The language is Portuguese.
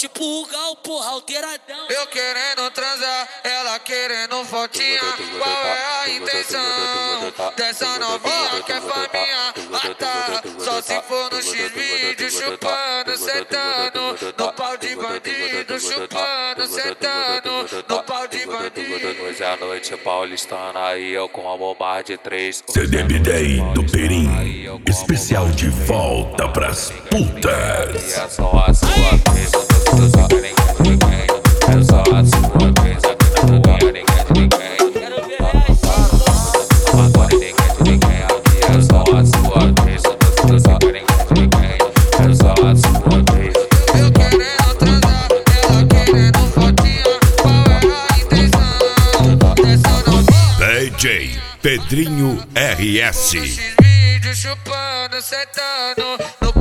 tipo o Gal, porra, alteradão. Eu querendo transar, ela querendo fotinha. Qual é a intenção dessa novinha que é faminha? Ah tá, só se for no X-vídeo, chupando, sentando no pau de bandido, chupando, sentando no pau de bandido. Hoje à noite paulistana e eu com a bomba de 3. CDBD do Perim, especial de volta pras putas. É só a sua vez, eu só querem que ninguém. É só a sua vez, eu não quero ninguém de ninguém. Quero ver reação. Agora ninguém de ninguém. É só a sua vez, eu só querem que ninguém. É só a sua vez. Eu querendo transar, ela querendo fotinha. Qual é a intenção dessa novinha? DJ Pedrinho RS. X-vídeo chupando, sentando no